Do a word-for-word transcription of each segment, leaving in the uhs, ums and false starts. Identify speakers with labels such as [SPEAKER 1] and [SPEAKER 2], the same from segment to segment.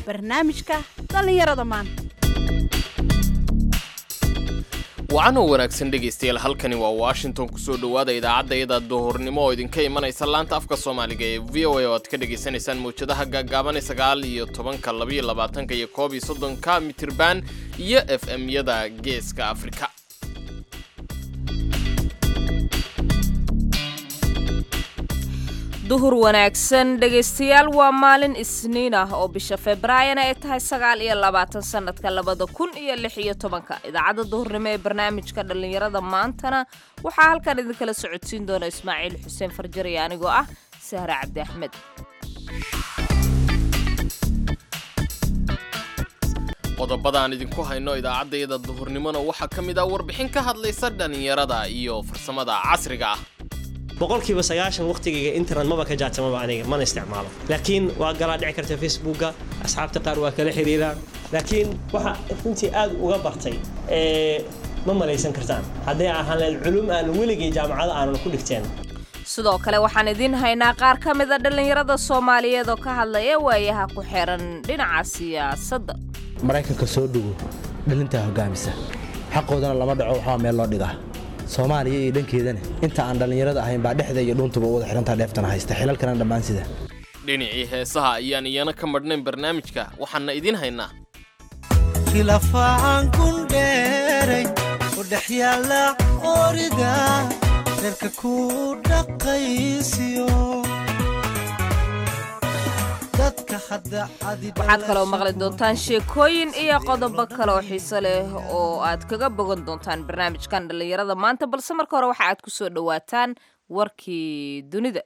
[SPEAKER 1] barnaamijka dhalinyarada maanta.
[SPEAKER 2] waxaana wanaagsan dhegaystayaal halkani waa Washington kusoo dhawaada idaacadda duhurnimo oo idinka imanaysa laanta afka Soomaaliga ee V O A oo aad ka dhageysanaysaan muujadaha gaagaaban sagaal iyo tobanka laba iyo labaatanka iyo koob iyo soddonka mitirban iyo F M-yada Geeska Afrika.
[SPEAKER 3] duhur wanaagsan dhageystayaal waa maalin isniin ah oo bisha Febraayo ay tahay sagaal iyo labaatan sanadka labada kun iyo lix iyo tobanka. idaacadda duhurnimo ee barnaamijka dhalinyarada maantana waxaa halkan idin kala socodsiin doona Ismaaciil Xuseen Farjari anigoo ah Sahra Cabdi Axmed.
[SPEAKER 2] qodobadaan idinku hayno idaacadda duhurnimona waxaa ka mid ah warbixin ka hadlaysa dhalinyarada iyo farsamada casriga ah.
[SPEAKER 4] boqolkiiba sagaashan waqtigayga internet maba ka jaajamaba aniga mana isticmaalo laakiin waa galaa dhici karta Facebooka asxaabta qaar waa kala xiriiraan laakiin waxa runtii aad uga bartay ee ma malaysan kartaan haddii ahaan la culum aan weligay jaamacada aan ku dhigteen.
[SPEAKER 3] sidoo kale waxaan idin haynaa qaar ka mid ah dhalinyarada Soomaaliyeed oo ka hadlaya waayaha ku xiran dhinaca siyaasadda.
[SPEAKER 5] Mareykanka soo dhugo dhalinta hogaamisa xaqoodana lama dhaco waxa meel loo dhigaa Soomaaliya iyo dhankeedana inta aan dhalinyarada ahayn baa dhexda iyo dhuntuba wada xirantaa dheeftana haysta xilalkana dhammaan sida
[SPEAKER 2] dhinacii heesaha ayaan iyana ka madhnayn barnaamijka waxaana idin haynaa
[SPEAKER 6] khilafaan kun dheeray oo dhaxyaala orida reerka ku dhaqaysiyo
[SPEAKER 3] waxaad kaloo maqli doontaan sheekooyin iyo qodobo kale oo xiiso leh oo aad kaga bogan doontaan barnaamijkan dhalinyarada maanta balse marka hore waxa aad ku soo dhawaataan warkii dunida.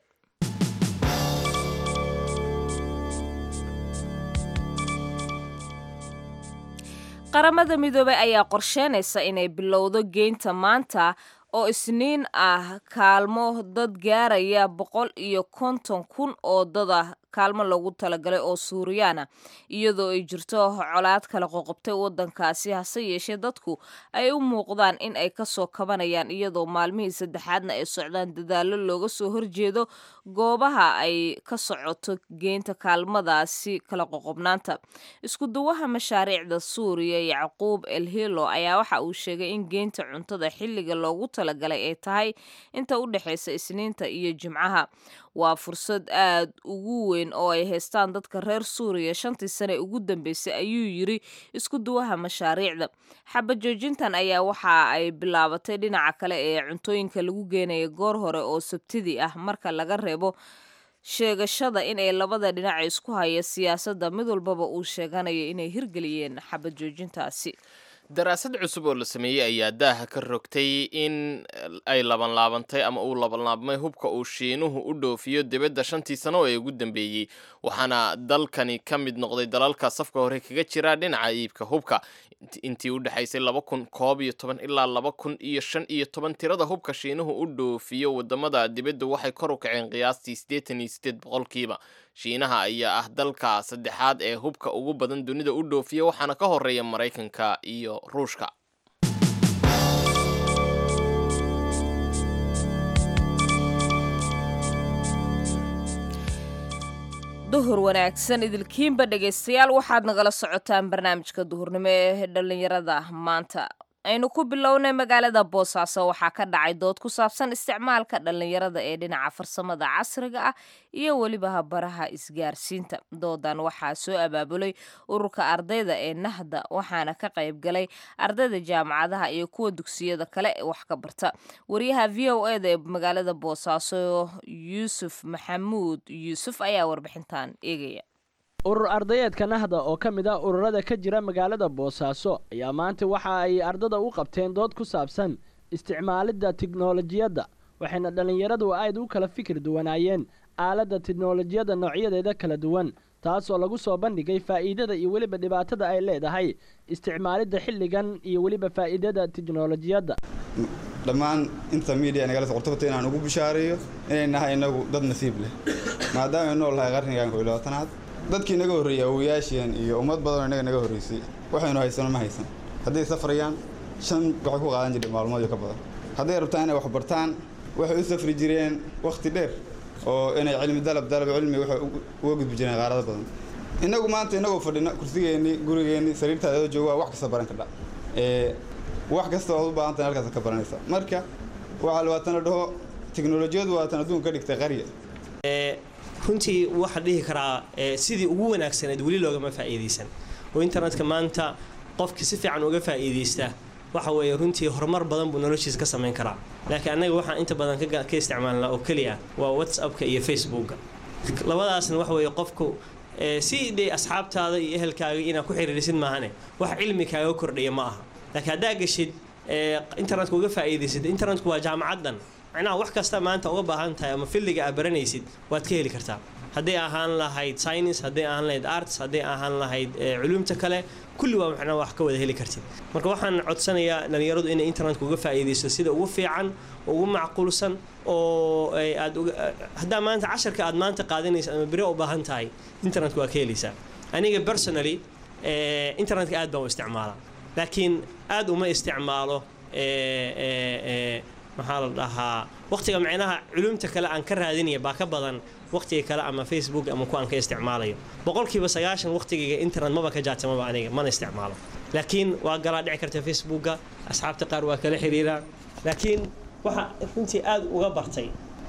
[SPEAKER 3] qaramada midoobay ayaa qorsheynaysa inay bilowdo geynta maanta oo isniin ah kaalmo dad gaaraya boqol iyo konton kun oo dad ah kaalmo loogu talagalay oo Suuriyaana iyadoo ay jirto colaad kala qoqobtay wadankaasi hase yeeshee dadku ay u muuqdaan in ay ka soo kabanayaan iyadoo maalmihii saddexaadna ay socdaan dadaalo looga soo horjeedo goobaha ay ka socoto geynta kaalmadaasi kala qoqobnaanta. isku duwaha mashaariicda Suuriya Yacquub El-Hilo ayaa waxa uu sheegay in geynta cuntada xilliga loogu talagalay ay tahay inta u dhaxaysa Isniinta iyo Jimcaha. waa fursad aad ugu weyn oo ay haystaan dadka reer Suuriya shantii sano ugu dambeysay ayuu yiri isku duwaha mashaariicda. xabad joojintan ayaa waxa ay bilaabatay dhinaca kale ee cuntooyinka lagu geenayo goor hore oo Sabtidii ah marka laga reebo sheegashada in ay labada dhinac isku haya siyaasadda mid walbaba uu sheeganayo inay hirgeliyeen xabad joojintaasi.
[SPEAKER 2] daraasad cusub oo la sameeyay ayaa daaha ka rogtay in ay laban laabantay ama uu laban laabmay hubka uu Shiinuhu u dhoofiyo dibadda shantii sano ee ugu dambeeyay waxaana dalkani ka mid noqday dalalka safka hore kaga jira dhinaca iibka hubka intii u dhaxaysay laba kun koob iyo toban ilaa laba kun iyo shan iyo toban tirada hubka Shiinuhu u dhoofiyo wadamada dibadda waxay kor u kaceen qiyaastii siddeetan iyo siddeed boqolkiiba. Shiinaha ayaa ah dalka saddexaad ee hubka ugu badan dunida u dhoofiya waxaana ka horeeya Mareykanka iyo Ruushka.
[SPEAKER 3] duhur wanaagsan idilkiinba dhageystayaal waxaad nagala socotaan barnaamijka duhurnimo ee dhalinyarada maanta. aynu ku bilownay magaalada Boosaaso waxaa ka dhacay dood ku saabsan isticmaalka dhalinyarada ee dhinaca farsamada casriga ah iyo waliba baraha isgaarsiinta. doodan waxaa soo abaabulay ururka ardayda ee Nahda waxaana ka qayb galay ardayda jaamacadaha iyo kuwa dugsiyada kale ee wax ka barta. wariyaha V O A ee magaalada Boosaaso Yuusuf Maxamuud Yuusuf ayaa warbixintan eegaya.
[SPEAKER 7] urur ardayeedka Nahda oo ka mid ah ururada ka jira magaalada Boosaaso ayaa maanta waxa ay ardada u qabteen dood ku saabsan isticmaalida tiknoolajiyada waxayna dhalinyaradu aad u kala fikir duwanaayeen aaladda tiknoolajiyada noocyadeeda kala duwan taas oo lagu soo bandhigay faa'iidada iyo waliba dhibaatada ay leedahay isticmaalida xilligan iyo waliba faa'iidada tiknoolajiyada.
[SPEAKER 8] dhammaan inta media naga socoto inaan ugu bishaareeyo inay nahay inagu dad nasiib leh maadaama ay nool lahay qarnigan ku ilaatanaad dadkii naga horreeyay awooyaasheen iyo ummad badan inaga naga horreysay waxaynu haysano ma haysan haddii safrayaan shan wax ku qaadan jiray maalmood ka badan hadday rabtaan inay wax bartaan waxay u safri jireen waqti dheer oo inay cilmi dalab dalab cilmi waxa uga gudbi jireen qaarada badan inagu maanta inagu fadhina kursigeeni gurigeeni sariirtaada jooga wax kasta baran kartaa ee wax kasta oo u baahan tahay halkaas ka baranaysa marka waxa la waatan dhaho tiknoolajiyadu waa tan adduunka ka dhigtay qariya
[SPEAKER 4] ee runtii waxa dhihi karaa sidii ugu wanaagsaneed wali looga ma faa'iideysan oo internetka maanta qofkii si fiican uga faa'iideysta waxa weeye runtii horumar badan buu noloshiisa ka sameyn karaa laakiin anaga waxaan inta badan ka ka isticmaalnaa oo kaliya waa WhatsApp-ka iyo Facebook-ka labadaasna waxa weeye qofku si day asxaabtaada iyo ehelkaaga ina ku xiriirisid maahane wax cilmi kaaga kordhiya ma aha laakiin hadaa gashid internetka uga faa'iideysid internetku waa jaamacadan macnaha wax kasta maanta uga baahan tahay ama filliga aad baranaysid waad ka heli kartaa haddii ahaan lahayd science haddii ahaan lahayd arts haddii ahaan lahayd culuumta kale kulli waa macnaha wax ka wada heli kartid marka waxaan codsanayaa dhalinyaradu inay internetka uga faa'iideyso sida ugu fiican ugu macquulsan oo aad hadda maanta casharka aad maanta qaadanayso ama bari u baahan tahay internetka waa ka helaysaa aniga personally internetka aad baan u isticmaalaa laakiin aad uma isticmaalo maxaa la dhahaa waqtiga macnaha culuumta kale aan ka raadinaya baa ka badan waqtiga kale ama Facebook ama ku aan ka isticmaalayo boqolkiiba sagaashan waqtiga internet maba ka jaatamaba aniga mana isticmaalo laakiin waa galaa dhici karta Facebook-ga asxaabta qaar waa kala xiriiraan laakiin waxa runtii aad uga bartay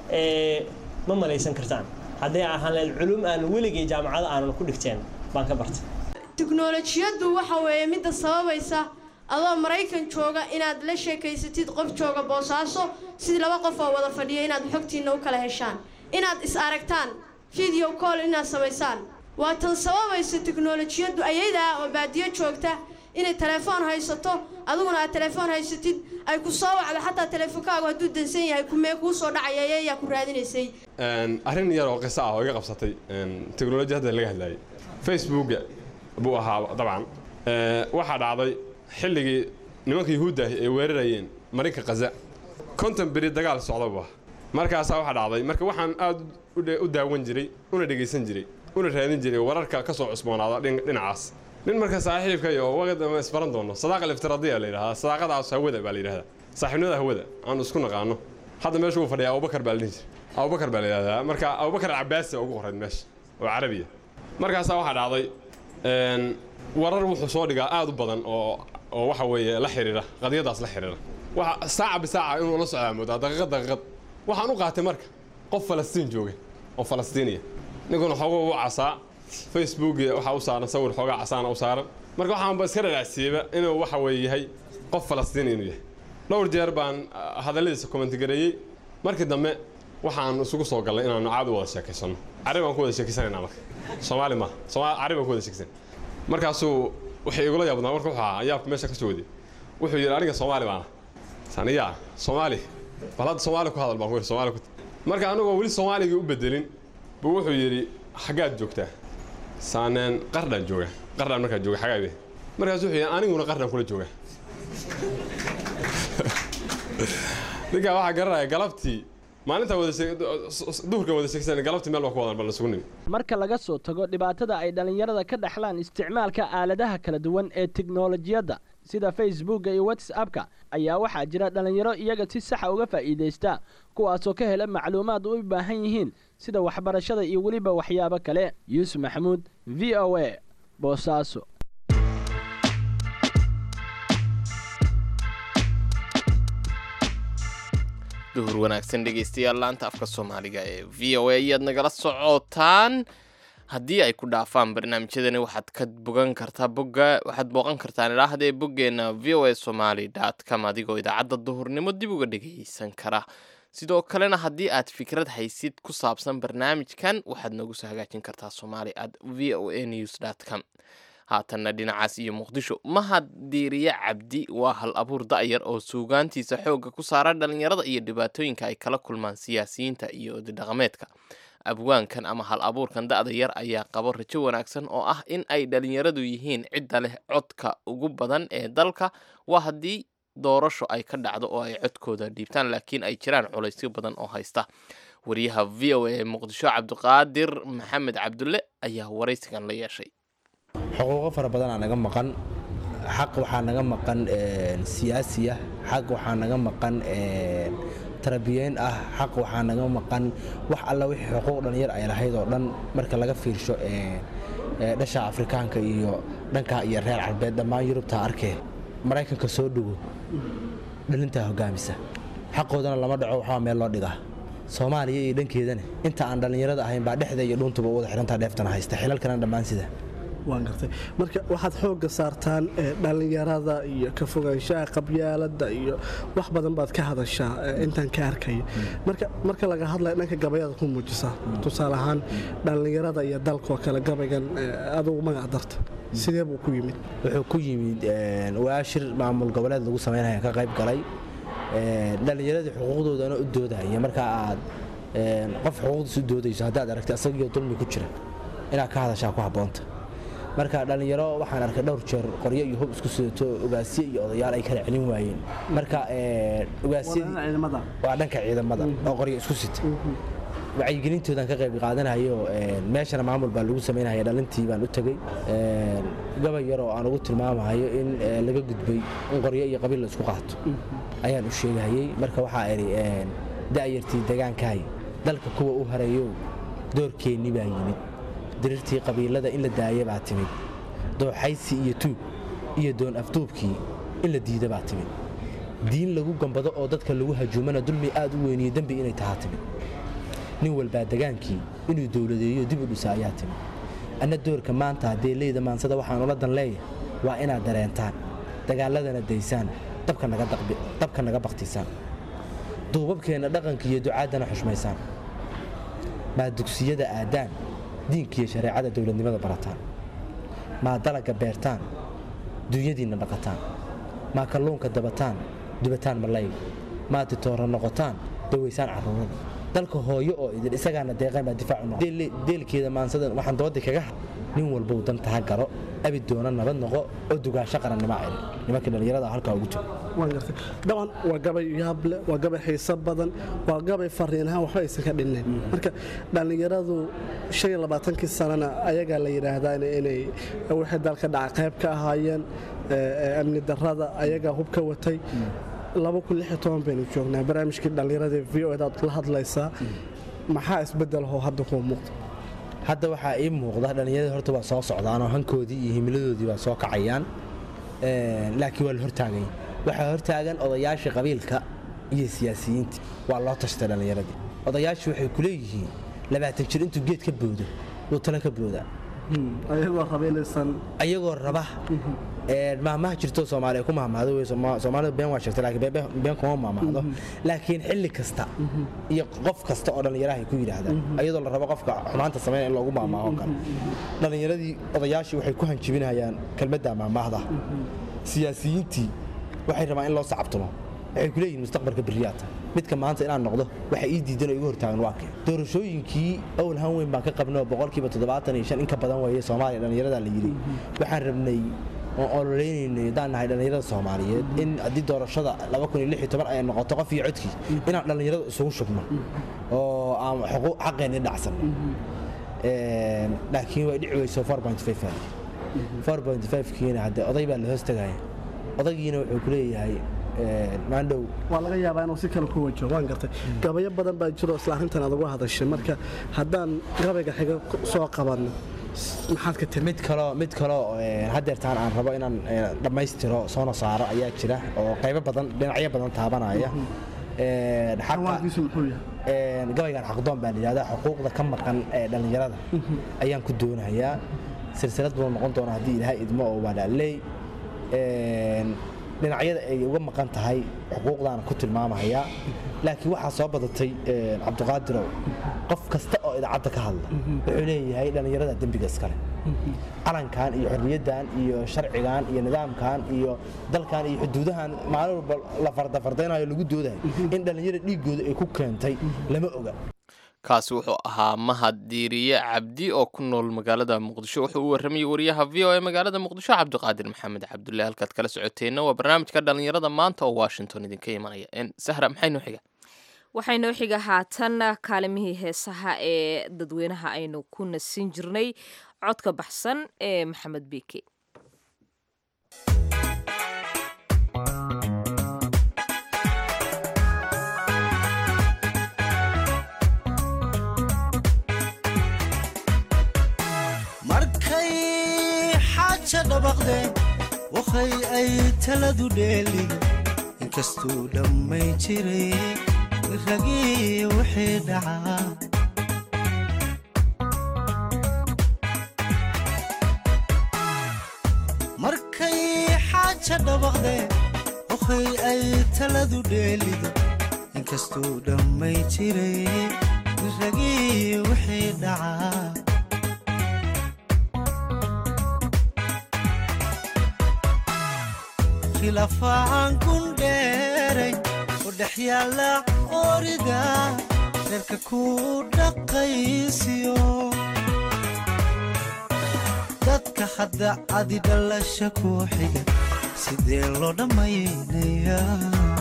[SPEAKER 4] ee ma malaysan kartaan haddii ahaan la culuum aan weligay jaamacada aan ku dhigteen baan ka bartay
[SPEAKER 9] tiknoolajiyadu waxa weeye mid sababaysa adoo Mareykan jooga inaad la sheekaysatid qof jooga Boosaaso sidii laba qof oo wada fadhiya inaad xogtiina u kala heshaan inaad is aragtaan video call inaad samaysaan waa tan sababaysa tiknoolajiyadu ayada oo baadiyo joogta inay telefoon haysato adiguna aad telefoon haysatid ay ku soo wacdo xataa telefoonkaaga haduu dansan yahay ku mee ku soo dhacaya ayaa ku raadinaysay
[SPEAKER 10] een arrin yar oo qiso ah oo iga qabsatay een tiknoolajiyada laga hadlayay Facebook buu ahaa dabcan ee waxa dhacday xilligii nimanka Yahuudda ay weerarayeen Mareykanka Gaza konton beri dagaal socdaba markaas waxa dhacday marka waxaan aad u daawan jiray una dhageysan jiray una raadin jiray wararka ka soo cusboonaada dhinacaas nin marka saaxiibka iyo waqti ama isbaran doono sadaqada iftiradiya la yiraahdaa sadaqadaas hawada baa la yiraahdaa saaxiibnimada hawada aan isku naqaano hadda meesha uu fadhiyaa Abu Bakar baa la yiraahdaa Abu Bakar baa la yiraahdaa marka Abu Bakar Abbas ugu qoran meesha oo Carabiya markaas waxa dhacday een warar wuxuu soo dhigaa aad u badan oo oo waxa weeye la xiriira qadiyadaas la xiriira waxa saaca bisaaca inuu la socdo muddo daqiiqad daqiiqad waxaan u qaatay marka qof Falastiin jooga oo Falastiiniya ninkuna xogo u casaa Facebook waxa uu saaran sawir xoga casaan u saaran marka waxaan ba iska raacsiiba inuu waxa weeye yahay qof Falastiini inuu yahay dhowr jeer baan hadaladiisa comment gareeyay markii dambe waxaan isugu soo galay inaan caad wada sheekaysano Carabi aan ku wada sheekaysanaynaa marka Soomaali ma Soomaali Carabi aan ku wada sheekaysan markaasuu waxay igula yaabnaa marka waxa yaabka meesha ka soo waday wuxuu yiri aniga Soomaali baan saniya Soomaali balad Soomaali ku hadal baan ku Soomaali ku marka anagu wali Soomaaliga u bedelin buu wuxuu yiri xagaad joogtaa saaneen qardan jooga qardan marka jooga xagaade markaas wuxuu yiri aniguna qardan kula jooga diga waxa garay galabtii maalinta wada duhurka wada sheekaysan galabtii meel wax ku wada bal sugnay
[SPEAKER 7] marka laga soo tago dhibaatada ay dhalinyarada ka dhaxlaan isticmaalka aaladaha kala duwan ee tiknoolajiyada sida Facebook iyo WhatsApp-ka ayaa waxa jira dhalinyaro iyaga si sax ah uga faa'iideysta kuwaas oo ka hela macluumaad u baahan yihiin sida waxbarashada iyo waliba waxyaabo kale Yusuf Maxamuud V O A Boosaaso
[SPEAKER 2] duhur wanaagsan dhegeystayaal laanta afka Soomaaliga ee V O A ayaad nagala socotaan haddii ay ku dhaafaan barnaamijyadani waxaad ka bogan kartaa bogga waxaad booqan kartaan ilaahdee boggeena v o a somali dot com adigoo idaacadda duhurnimo dib uga dhegeysan kara sidoo kalena haddii aad fikrad haysid ku saabsan barnaamijkan waxaad nagu soo hagaajin kartaa somali at v o a news dot com haatanna dhinacaas iyo muqdisho mahad diiriye cabdi waa hal abuur da'yar oo suugaantiisa xoogga ku saara dhalinyarada iyo dhibaatooyinka ay kala kulmaan siyaasiyiinta iyo dhaqameedka abwaankan ama hal abuurkan da'da yar ayaa qabo rajo wanaagsan oo ah in ay dhalinyaradu yihiin cidda leh codka ugu badan ee dalka waa haddii doorasho ay ka dhacdo oo ay codkooda dhiibtaan laakiin ay jiraan culaysyo badan oo haysta wariyaha v o a ee muqdisho cabdiqaadir maxamed cabdulle ayaa waraysigan la yeeshay
[SPEAKER 5] xuquuqo fara badan aan naga maqan xaq waxaa naga maqan siyaasi ah, xaq waxaa naga maqan tarbiyeen ah, xaq waxaa naga maqan wax alla wixii xuquuq dhalinyar ay lahayd oo dhan marka laga fiirsho dhasha Afrikaanka iyo dhanka iyo reer Carbeed dhammaan Yurubta arkay Mareykanka soo dhugo dhalinta hogaamisa xaqoodana lama dhaco waxa meel loo dhigaa Soomaaliya iyo dhankeedana inta aan dhalinyarada ahayn baa dhexda iyo dhuntuba wada xirantaa dheeftana haysta xilalkana dhammaan sida
[SPEAKER 11] waan gartay marka waxaad xoogga saartaan dhalinyarada iyo ka fogaanshaha qabyaaladda iyo wax badan baad ka hadashaa intaan ka arkay marka marka laga hadlayo dhanka gabayada ku muujisa tusaale ahaan dhalinyarada iyo dalka kale gabaygan adigu magac darta sidee buu ku yimid
[SPEAKER 5] wuxuu ku yimid waashir maamul goboleed lagu sameeyay ka qayb galay dhalinyarada xuquuqdoodana u doodaya marka aad qof xuquuqdiisa u doodayso haddaad aragtay asagoo dulmi ku jira inaad ka hadashaa ku habboonta marka dhalinyaro waxaan arkay dhowr jeer qoryo iyo hub isku sidato ogaasiye iyo odayaal ay kala celin waayeen marka ogaasiyada waa dhanka ciidamada oo qoryo isku sita wacyigelintoodan ka qayb qaadanayo meeshana maamul baa lagu sameeyay dhalintii baan u tagay gabay yar oo aan ugu tilmaamayo in laga gudbay in qoryo iyo qabiil la isku qaato ayaan u sheegayay marka waxa ay daayirtii deegaankaay dalka kuwa u hareeyo doorkeeni baa yimid dirirtii qabiilada in la daayay baa timid dooxaysi iyo tuub iyo doon afduubkii in la diiday baa timid diin lagu gambado oo dadka lagu hajuumana dulmi aad u weyn iyo dambi inay tahay timid nin walba dagaankii inuu dawladeeyo dib u dhisa ayaa timid ana doorka maanta hadee leeyda maansada waxaan ula dan leeyahay waa inaad dareentaan dagaaladana daysaan dabka naga daqbi dabka naga baqtisaan duubabkeena dhaqanka iyo ducaadana xushmaysaan ma dugsiyada aadaan diinka iyo shariicada dawladnimada barataan ma dalaga beertaan dunyadiina dhaqataan ma kalluunka dabataan dubataan malay ma titoora noqotaan daweysaan caruurada dalka hooyo oo idin isagaana deeqay ma difaac u noqdo deelkeeda maansada waxaan doodii kaga nin walba uu dan taha garo abi doona nabad noqo oo dugaasho qarannimo ay nimanka dhalinyarada halka ugu jiro
[SPEAKER 11] waan gartay daban waa gabay yaable waa gabay xiiso badan waa gabay fariinaha waxba aysan ka dhinnayn marka dhalinyaradu shan iyo labaatan sanana ayaga la yiraahdaa inay wixii dalka dhaca qayb ka ahaayeen amni darrada ayaga hub ka watay laba kun iyo lix iyo toban baynu joognaa barnaamijkii dhalinyarada v o da la hadlaysaa maxaa isbedel oo hadda ku muuqda
[SPEAKER 5] hadda waxaa ii muuqda dhalinyarada horta waa soo socdaan oo hankoodii iyo himiladoodii waa soo kacayaan laakiin waa la hortaagay waxaa hortaagan odayaashii qabiilka iyo siyaasiyiinta waa loo tashtay dhalinyaradii odayaashii waxay ku leeyihiin labaatan jir intuu geed ka boodo wuu tala ka boodaa
[SPEAKER 11] ayagoo rabeelaysan
[SPEAKER 5] ayagoo raba ee maamaha jirto Soomaaliya ku maamaado way Soomaaliya been waa sheegtay laakiin been been kuma maamaado laakiin xilli kasta iyo qof kasta oo dhalinyaraha ku yiraahdaan ayadoo la rabo qofka xumaanta sameeyay in lagu maamaado kan dhalinyaradii odayaashii waxay ku hanjibinayaan kelmadda maamaahda siyaasiyiintii waxay rabaan in loo sacabtamo waxay ku leeyihiin mustaqbalka bariyaata midka maanta inaan noqdo waxa ii diidan oo igu hortaagan waa kee doorashooyinkii awl han weyn baan ka qabnay boqolkiiba toddobaatan iyo shan in ka badan weeye Soomaaliya dhalinyarada la yiri waxaan rabnay oo ololeynay daanahay dhalinyarada Soomaaliyeed in hadii doorashada laba kun iyo lix iyo toban ay noqoto qof iyo codkii inaan dhalinyarada isugu shubno oo aan xuquuq xaqeena dhacsan ee laakiin way dhici weyso four point five four point five kiina hadda oday baa la hoostagay odaygiina wuxuu ku leeyahay maandhow
[SPEAKER 11] waa laga yaabaa inuu si kale ku wajo waan gartay gabayo badan baa jiro isla arintan aad uga hadashay marka haddaan gabayga xiga soo qabanno maxaad ka timid
[SPEAKER 5] mid kale mid kale hadeertaan aan rabo inaan dhamaystiro soo saaro ayaa jira oo qaybo badan dhinacyo badan taabanaya ee
[SPEAKER 11] xaqaagiisu muxuu yahay
[SPEAKER 5] ee gabaygan xaqdoon baa yiraahdaa xuquuqda ka maqan ee dhalinyarada ayaan ku doonayaa silsilad buu noqon doonaa hadii Ilaahay idmo oo walaalay ee dhinacyada ay uga maqan tahay xuquuqdana ku tilmaamaya laakiin waxa soo badatay Cabdiqaadir qof kasta oo idaacada ka hadla wuxuu leeyahay dhalinyarada dambiga iskale calankan iyo xorriyadan iyo sharcigan iyo nidaamkan iyo dalkan iyo xuduudahan maalin walba la farda fardeenayo lagu doodayo in dhalinyarada dhiigooda ay ku keentay lama oga
[SPEAKER 2] kaasi wuxuu ahaa Mahad Diiriye Cabdi oo ku nool magaalada Muqdisho wuxuu u warramay wariyaha V O A magaalada Muqdisho Cabdiqaadir Maxamed Cabdullaahi halkaad kala socoteena waa barnaamijka dhalinyarada maanta oo Washington idinka imanaya in Sahra maxay noo xiga
[SPEAKER 3] waxay noo xiga haatan kaalimihii heesaha ee dadweynaha aynu ku nasin jirnay codka baxsan ee Maxamed Biike
[SPEAKER 6] xaaja dhabaqde wakhay ay taladu dheelin inkastuu dhammay jiray ragii wixii dhacaa markay xaaja dhabaqde wakhay ay taladu dheelido inkastuu dhammay jiray ragii wixii dhacaa khilaafaan gundheeray u dhex yaalla orida reerka ku dhaqaysiyo dadka hadda adi dhalasha ku xiga sidee loo dhammaynayaa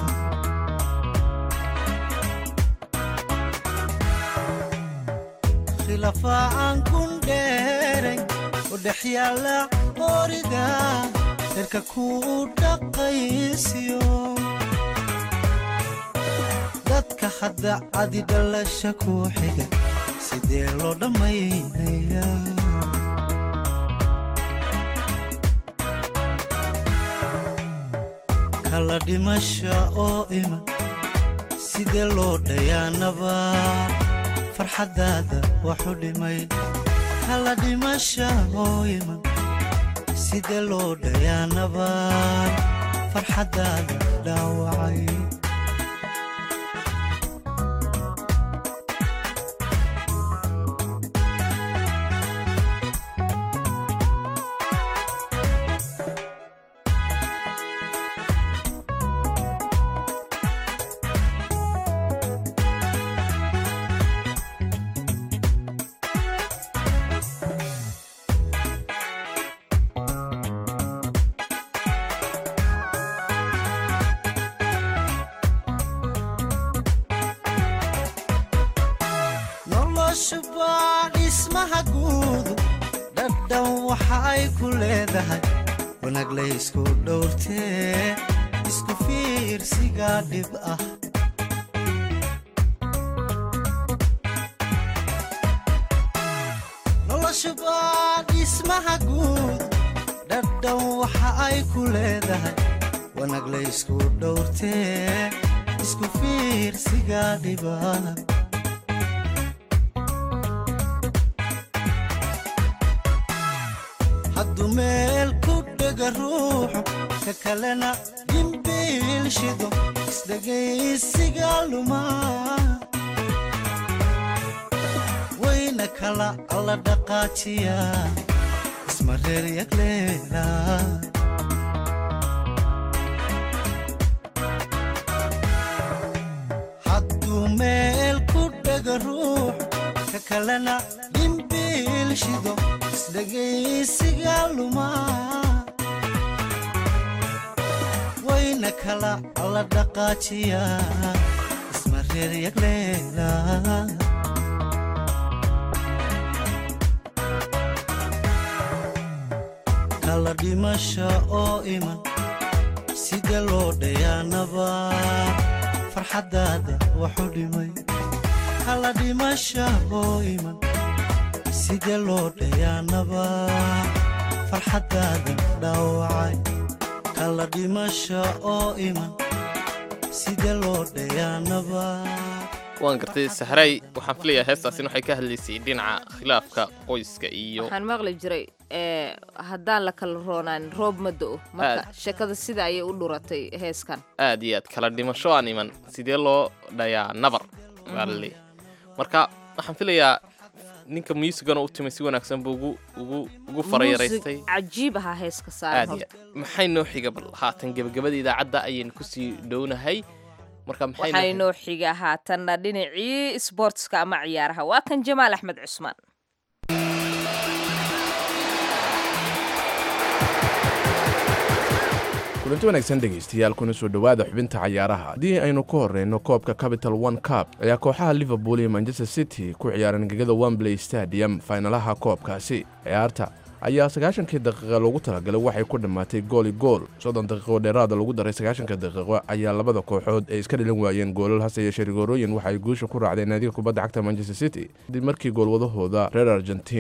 [SPEAKER 6] khilaafaan gundheeray u dhex yaalla orida reerka ku dhaqaysiyo dadka hadda adi dhalasha ku xiga sidee loo dhammaynayaa kala dhimasha oo iman sidee loo dhayaanaba farxaddaada waxu dhimay kala dhimasha oo iman sidee loo dhayaanaba farxaddaada dhaawacay noloshubaa dhismaha guudu dhadhan waxa ay ku leedahay wanaag laysku dhowrtee isku fiirsiga dhib ah noloshubaa dhismaha guudu dhadhan waxa ay ku leedahay wanaag laysku dhowrtee isku fiirsiga dhib ah hadduu meel ku dhega ruuxu ka kalena dhimbiil shido isdhegaysiga lumaa wayna kala alla dhaqaajiya isma reer yagleela hadduu meel ku dhega ruuxu ka kalena dhimbiil shido isdhegaysiga lumaa wayna kala alla dhaqaajiya isma reer yagleela kala dhimasha oo iman sidee loo dhayaanaba farxaddaada waxu dhimay kala dhimasha oo iman sidee loo dhayaanaba farxaddaada dhaawacay kala dhimasha oo iman sidee loo dhayaanaba
[SPEAKER 2] waan gartay sahray waxaan filayaa heestaasina waxay ka hadlaysay dhinaca khilaafka qoyska iyo
[SPEAKER 3] waxaan maqli jiray ee haddaan la kala roonaan roob ma da'o marka sheekada sida ayay u dhuratay heeskan
[SPEAKER 2] aad iyo aad kala dhimasho aan iman sidee loo dhayaa nabar waalli marka waxaan filayaa ninka muusigana u timay si wanaagsan buu ugu ugu ugu farayaraystay
[SPEAKER 3] cajiib ahaa heeska saaran
[SPEAKER 2] maxay noo xiga bal haatan gabagabada idaacadda ayaynu ku sii dhownahay marka maxay
[SPEAKER 3] waxay noo xiga haatanna dhinacii sportska ama ciyaaraha waa kan Jamaal Axmed Cusmaan
[SPEAKER 12] kulanti wanaagsan dhegaystayaal kuna soo dhowaada xubinta cayaaraha haddii aynu ku horreyno koobka capital one cup ayaa kooxaha liverpool iyo manchester city ku ciyaareen gegada wembley stadium faynalaha koobkaasi ciyaarta ayaa sagaashankii daqiiqa loogu talagalay waxay ku dhammaatay gooli gool soddon daqiiqo dheeraada lagu daray sagaashanka daqiiqo ayaa labada kooxood ay iska dhilan waayeen goolal hase yeeshee rigoorooyin waxay guusha ku raacdeen naadiga kubadda cagta manchester city kadib markii goolwadahooda reer argentiin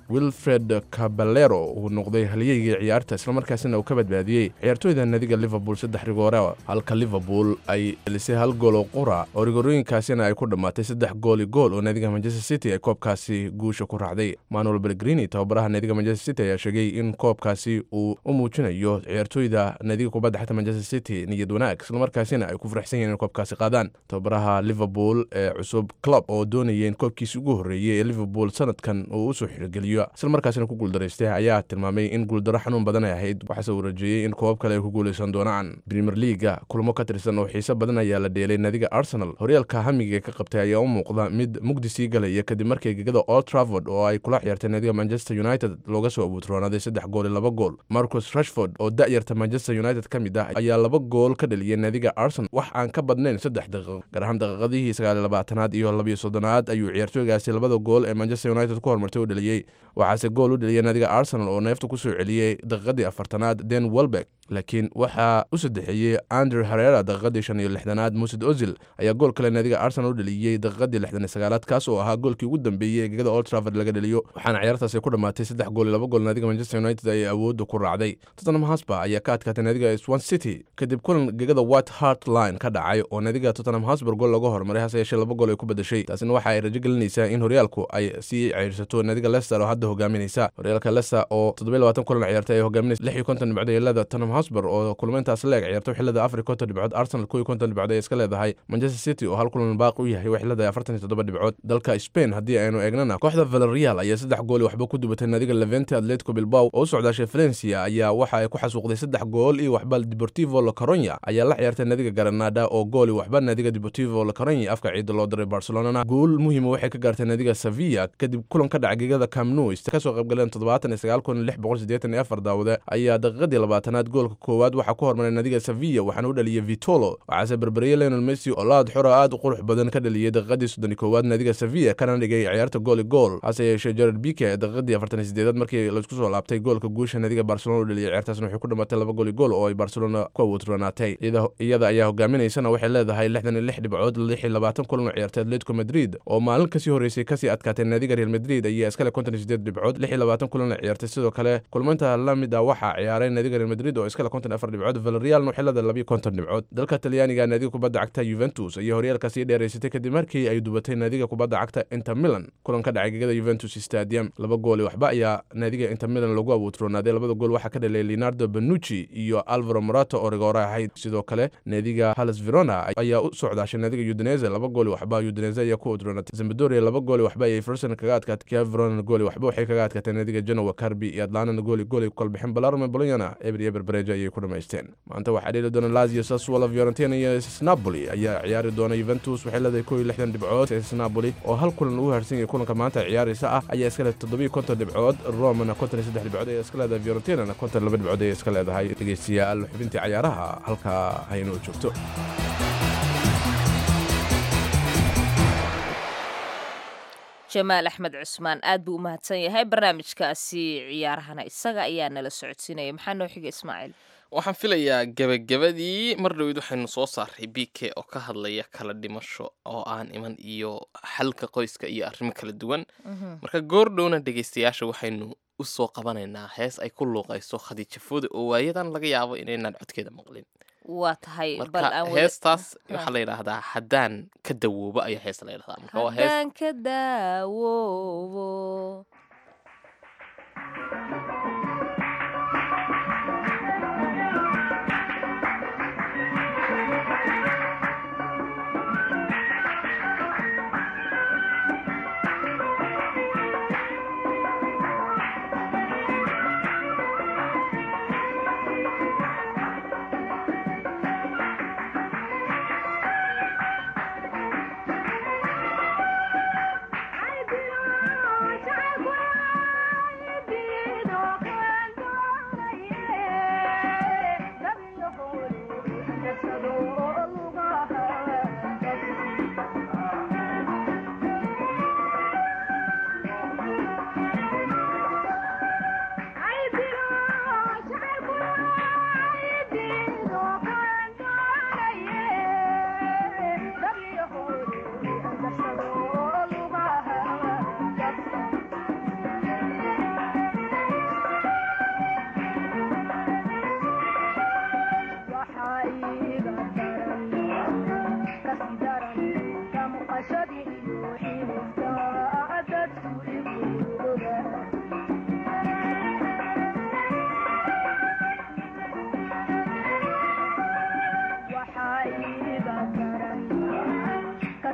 [SPEAKER 12] wilfred caballero uu noqday halyeygii ciyaarta islamarkaasina uu ka badbaadiyey ciyaartooyda naadiga liverpool saddex rigoore halka liverpool ay elisay hal gool oo qura oo rigorooyinkaasina ay ku dhammaatay saddex gooli gool oo naadiga manchester city ay koobkaasi guusha ku raacday manuel pellegrini tababaraha naadiga manchester city ayaa sheegay in koobkaasi uu u muujinayo ciyaartooyda naadiga kubadda xagta manchester city niyad wanaag islamarkaasina ay ku faraxsan yihiin in koobkaasi qaadaan tababaraha liverpool ee cusub club oo doonaya in koobkiisi ugu horreeyey ee liverpool sanadkan uu usoo xirogeliyo islamarkaasina ku guuldaraystay ayaa tilmaamay in guuldaro xanuun badan ay ahayd waxaase uu rajeeyey in koobab kale ay ku guulaysan doonaan premier leaga kulmo ka tirsan oo xiiso badan ayaa la dheelay naadiga arsenal horyaalka hamiga ka qabtay ayaa u muuqda mid mugdi sii galaya kadib markii gegada old trafford oo ay kula ciyaartay naadiga manchester united looga soo abuutroonaaday saddex gool iyo laba gool marcus rashford oo da'yarta manchester united ka mid ah ayaa laba gool ka dhaliyay naadiga arsenal wax aan ka badnayn saddex daqiiqo gaar ahaan daqiiqadihii sagaal iyo labaatanaad iyo labiyo soddonaad ayuu ciyaartooygaasi labada gool ee manchester united ku hormartay u dhaliyey waxaase gool u dhaliyay naadiga arsenal oo neefta ku soo celiyey daqiiqadii afartanaad den welbeck laakiin waxaa u saddexeeyey andrew herrera daqiiqadii shan iyo lixdanaad musid ozil ayaa gool kale naadiga arsenal u dhaliyey daqiiqadii lixdan iyo sagaalaad kaas oo ahaa goolkii ugu dambeeyey ee gegada old trafford laga dhaliyo waxaana ciyaartaasi ku dhammaatay saddex gool iyo laba gool naadiga manchester united ay awoodda ku raacday tottenham hotspur ayaa ka adkaatay naadiga swan city kadib kulan gegada white hart line ka dhacay oo naadiga tottenham hotspur gool laga hormaray hase yeeshee laba gool ay ku badashay taasina waxa ay rajo gelinaysaa in horyaalku ay sii ceyrsato naadiga leicester oo hadda hogaaminaysa horyaalka leicester oo toddoba iyo labaatan kulan ciyaartay ay hogaaminaysa lix iyo konton dhibcood ay leedahay tottenham hotspur oo kulmayntaas leeg ciyaarto xillada afar iyo konton dhibcood arsenal kow iyo konton dhibcood ay iska leedahay manchester city oo hal kulan baaq u yahay waxay leedahay afartan iyo toddoba dhibcood dalka spain haddii aynu eegnana kooxda villarreal ayaa saddex gool iyo waxba ku dubatay naadiga levante atletico bilbao oo u socdaashay valencia ayaa waxa ay ku xasuuqday saddex gool iyo waxba deportivo la coruña ayaa la ciyaartay naadiga granada oo gool iyo waxba naadiga deportivo la coruña afka ciida loo diray barcelona gool muhiima waxay ka gaartay naadiga sevilla kadib kulan ka dhacay gegada camp nou kasoo qaybgaleen toddobaatan iyo sagaal kun lix boqol siddeetan iyo afar daawade ayaa daqiiqadii labaatanaad goolka koowaad waxaa ku hormaray naadiga sevilla waxaana u dhaliyey vitolo waxaase berberiyey lionel messi oo laad xora aad u qurux badan ka dhaliyey daqiiqadii soddon iyo koowaad naadiga sevilla kana dhigay ciyaarta gool iyo gool hase yeeshee jared bike ee daqiiqadii afartan iyo siddeedaad markii laisku soo laabtay goolka guusha naadiga barcelona u dhaliyey ciyaartaasna waxay ku dhammaatay laba gool iyo gool oo ay barcelona ku awoodroonaatay iyada ayaa hogaaminaysana waxay leedahay lixdan iyo lix dhibcood lix iyo labaatan kulan oo ciyaartay atletico madrid oo maalin kasii horeysay kasii adkaatay naadiga real madrid ayaa iskale konton iyo siddeed dhibcood lix iyo labaatan kulan oo ciyaartay sidoo kale kulmaynta la mid ah waxaa ciyaaray naadiga real madrid oo iskale konton iyo afar dhibcood villarreal waxay leedahay laba iyo konton dhibcood dalka talyaaniga naadiga kubadda cagta Juventus iyo horyaalka sii dheereysatay kadib markii ay dubatay naadiga kubadda cagta Inter Milan kulan ka dhacay gegada Juventus Stadium laba gool waxba ayaa naadiga Inter Milan lagu awoodroonaaday labada gool waxa ka dhalay Leonardo Bonucci iyo Alvaro Morata oo rigoore ahayd sidoo kale naadiga Hellas Verona ayaa u socdaashay naadiga Udinese laba gool waxba Udinese ayaa ku awoodroonaatay Sampdoria laba gool waxba ay Frosinone kaga adkaatay Verona gool waxba waxay kaga adkaatay naadiga Genoa Carpi iyo Atlanta gool gool kala bixin Palermo Bologna Eber Eber Breja ayay ku dhameysteen maanta waxa dhili doona Lazio Sassuolo Fiorentina iyo Napoli ayaa ciyaari doona Juventus waxay leedahay kow iyo lixdan dhibcood Napoli oo hal kulan ugu harsan yahay kulanka maanta ciyaaraysa ah ayaa iska leedahay toddoba iyo konton dhibcood Roma konton iyo saddex dhibcood ayaa iska leedahay Fiorentina konton iyo laba dhibcood ayaa iska leedahay dhageystayaal xubintii ciyaaraha halka haynu joogto
[SPEAKER 3] jamaal axmed cusmaan aad buu u mahadsan yahay barnaamijkaasi ciyaarahana isaga ayaa nala socodsiinaya maxaa noo xiga ismaaciil
[SPEAKER 2] waxaan filayaa gebagabadii mar dhowed waxaynu soo saaray b k oo ka hadlaya kala dhimasho oo aan iman iyo xalka qoyska iyo arrimo kala duwan marka goordhowna dhegaystayaasha waxaynu u soo qabanaynaa hees ay ku luuqayso khadiija foode oo waayadan laga yaabo inaynaan codkeeda maqlin
[SPEAKER 3] waa tahay
[SPEAKER 2] marka heestaas waxaa la yidhaahdaa haddaan ka dawoobo ayaa hees la yidhahdaa marka waa hees
[SPEAKER 3] haddaan ka dawoobo
[SPEAKER 13] I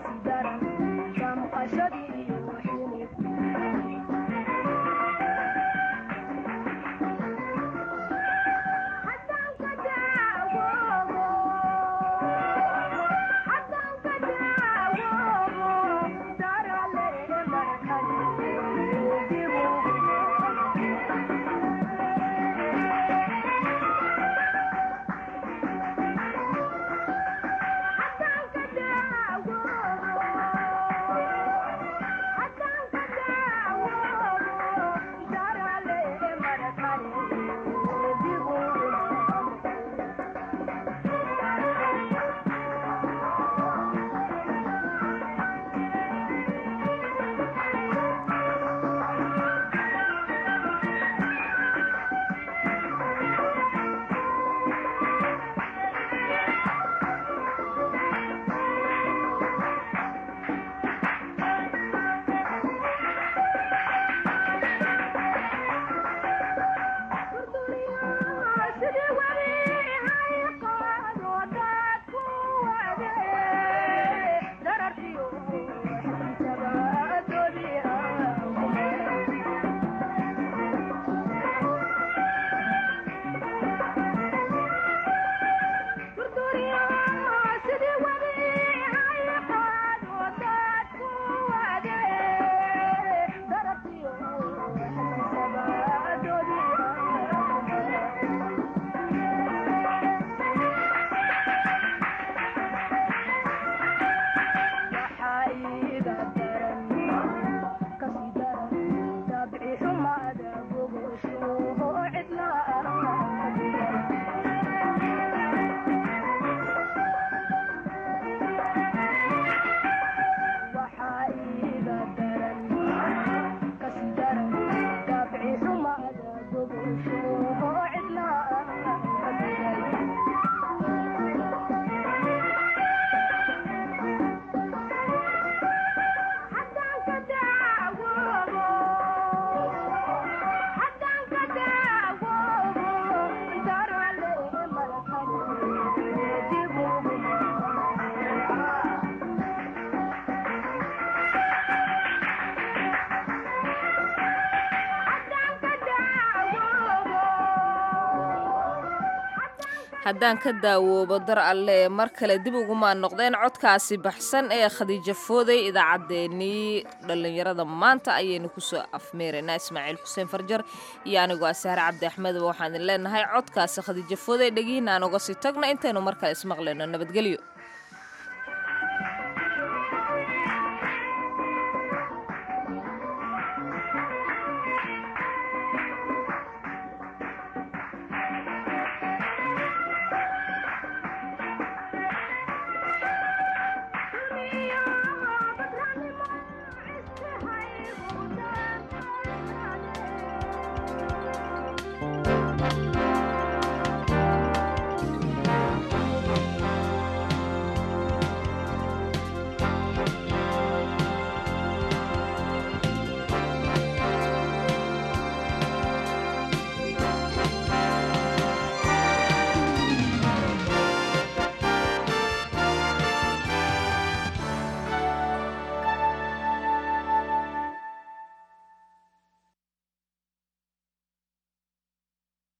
[SPEAKER 3] haddaan ka daawoobo dar alle mar kale dib ugumaan noqdeen codkaasi baxsan ee khadiijo fooday idaacaddeenii dhallinyarada maanta ayaynu kusoo afmeeraynaa ismaaciil xuseen farjar iyo anigoo ah sahre cabdi axmedba waxaan idin leenahay codkaasi khadiijo fooday dhegihiina aan uga sii tagno intaynu mar kale ismaqlayno nabadgelyo.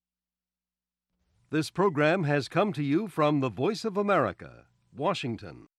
[SPEAKER 13] This program has come to you from the Voice of America, Washington.